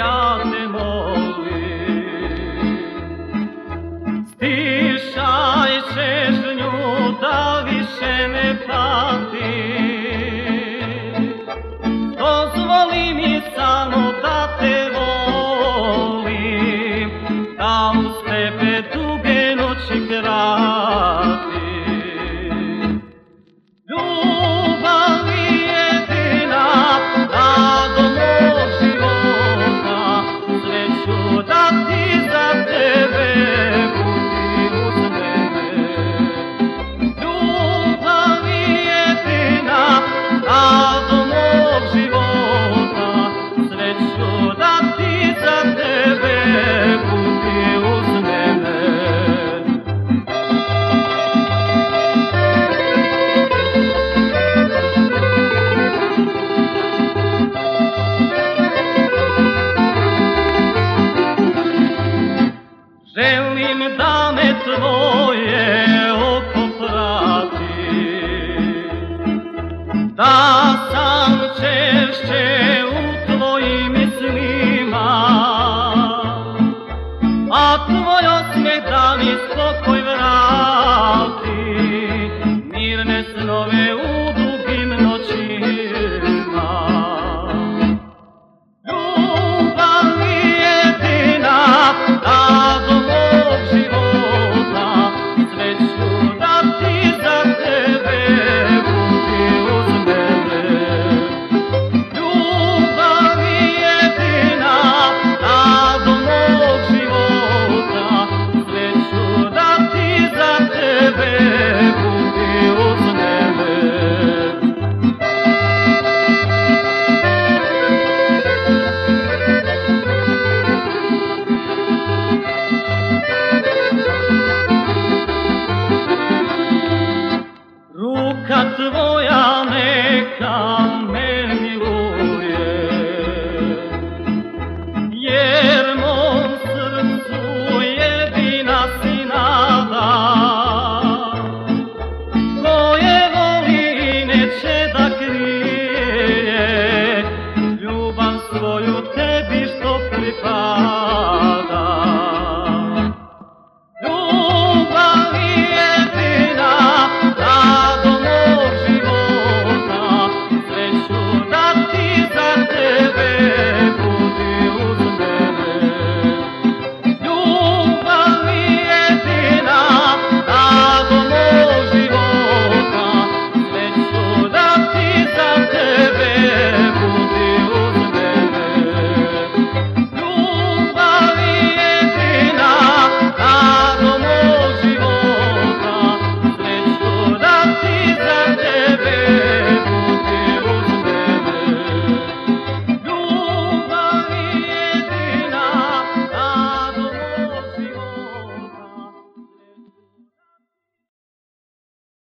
ja te molim. Stišaj čežnju da više ne patim. Dozvoli mi samo da te volim, da uz tebe duge noći kratim. Ljubav mi jedina, nado mog života, sreću da ti za tebe budim uz mene. Ljubav mi jedina, nado mog života, sreću da ti za tebe budim uz mene. Želim da me tvoj